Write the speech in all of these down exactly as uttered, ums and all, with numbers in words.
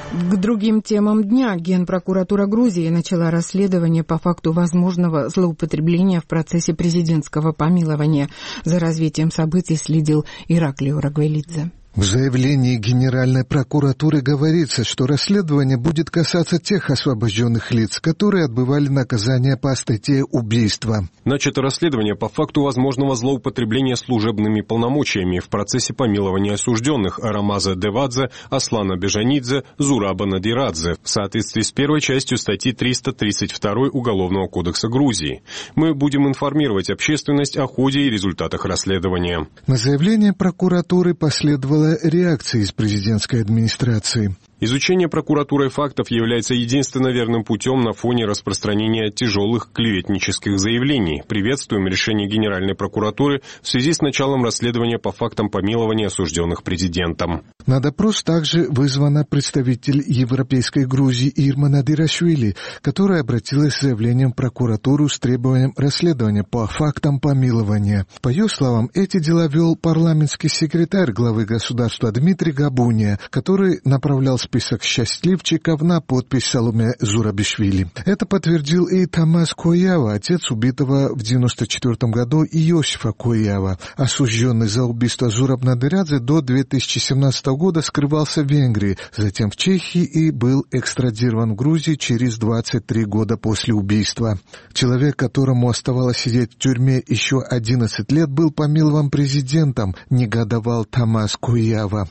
К другим темам дня Генпрокуратура Грузии начала расследование по факту возможного злоупотребления в процессе президентского помилования. За развитием событий следил Ираклий Урагвелидзе. В заявлении Генеральной прокуратуры говорится, что расследование будет касаться тех освобожденных лиц, которые отбывали наказание по статье убийства. Начато расследование по факту возможного злоупотребления служебными полномочиями в процессе помилования осужденных Арамаза Девадзе, Аслана Бежанидзе, Зураба Надирадзе в соответствии с первой частью статьи триста тридцать два Уголовного кодекса Грузии. Мы будем информировать общественность о ходе и результатах расследования. На заявление прокуратуры последовало реакции из президентской администрации. Изучение прокуратурой фактов является единственно верным путем на фоне распространения тяжелых клеветнических заявлений. Приветствуем решение Генеральной прокуратуры в связи с началом расследования по фактам помилования осужденных президентом. На допрос также вызвана представитель Европейской Грузии Ирма Надирашвили, которая обратилась с заявлением в прокуратуру с требованием расследования по фактам помилования. По ее словам, эти дела вел парламентский секретарь главы государства Дмитрий Габуния, который направлял список счастливчиков на подпись Саломе Зурабишвили. Это подтвердил и Тамас Коява, отец убитого в девяносто четвёртом году Иосифа Коява. Осужденный за убийство Зураб Надирадзе до две тысячи семнадцатого года скрывался в Венгрии, затем в Чехии и был экстрадирован в Грузию через двадцать три года после убийства. Человек, которому оставалось сидеть в тюрьме еще одиннадцать лет, был помилован президентом, негодовал Тамас Коява.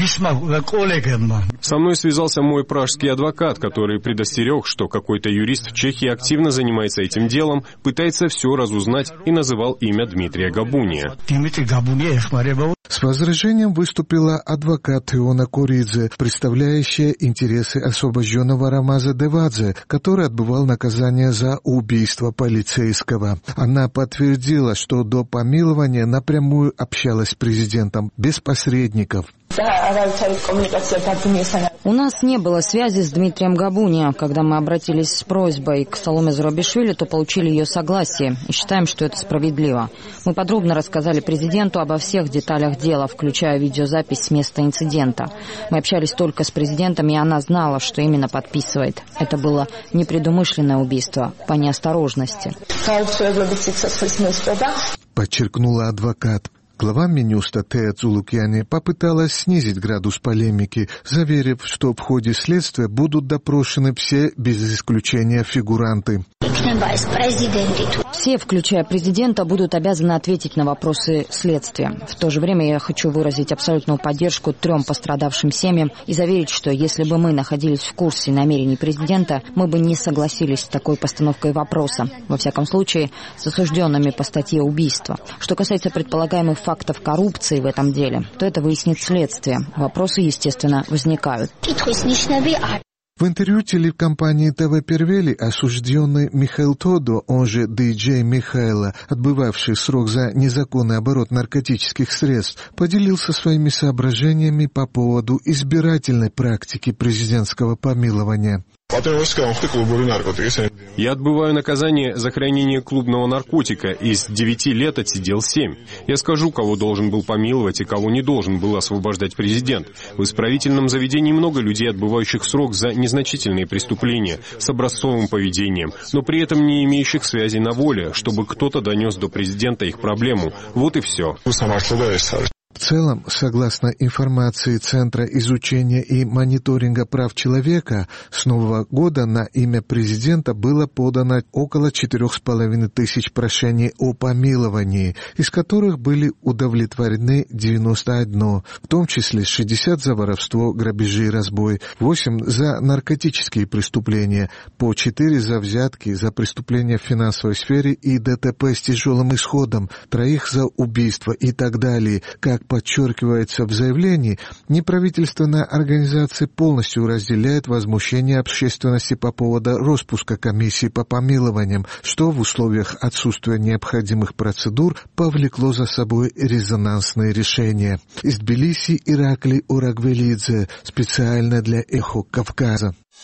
Со мной связался мой пражский адвокат, который предостерег, что какой-то юрист в Чехии активно занимается этим делом, пытается все разузнать и называл имя Дмитрия Габуния. С возражением выступила адвокат Иона Коридзе, представляющая интересы освобожденного Арамаза Девадзе, который отбывал наказание за убийство полицейского. Она подтвердила, что до помилования напрямую общалась с президентом, без посредников. У нас не было связи с Дмитрием Габуния. Когда мы обратились с просьбой к Саломе Зурабишвили, то получили ее согласие и считаем, что это справедливо. Мы подробно рассказали президенту обо всех деталях дела, включая видеозапись с места инцидента. Мы общались только с президентом, и она знала, что именно подписывает. Это было непредумышленное убийство по неосторожности. Подчеркнула адвокат. Глава Минюста Тея Цулукьяни попыталась снизить градус полемики, заверив, что в ходе следствия будут допрошены все без исключения фигуранты. Все, включая президента, будут обязаны ответить на вопросы следствия. В то же время я хочу выразить абсолютную поддержку трем пострадавшим семьям и заверить, что если бы мы находились в курсе намерений президента, мы бы не согласились с такой постановкой вопроса, во всяком случае, с осужденными по статье убийства. Что касается предполагаемых фактов коррупции в этом деле, то это выяснит следствие. Вопросы, естественно, возникают. В интервью телекомпании ТВ Первели осужденный Михаил Тодо, он же Ди-Джей Михайло, отбывавший срок за незаконный оборот наркотических средств, поделился своими соображениями по поводу избирательной практики президентского помилования. Я отбываю наказание за хранение клубного наркотика. Из девяти лет отсидел семь. Я скажу, кого должен был помиловать и кого не должен был освобождать президент. В исправительном заведении много людей, отбывающих срок за незначительные преступления с образцовым поведением, но при этом не имеющих связи на воле, чтобы кто-то донес до президента их проблему. Вот и все. В целом, согласно информации Центра изучения и мониторинга прав человека, с нового года на имя президента было подано около четырех с половиной тысяч прошений о помиловании, из которых были удовлетворены девяносто одно, в том числе шестьдесят за воровство, грабежи и разбой, восемь за наркотические преступления, по четыре за взятки, за преступления в финансовой сфере и ДТП с тяжелым исходом, троих за убийство и так далее. Как подчеркивается в заявлении, неправительственная организация полностью разделяет возмущение общественности по поводу распуска комиссии по помилованиям, что в условиях отсутствия необходимых процедур повлекло за собой резонансные решения. Из Тбилиси Ираклий Урагвелидзе, специально для «Эхо Кавказа».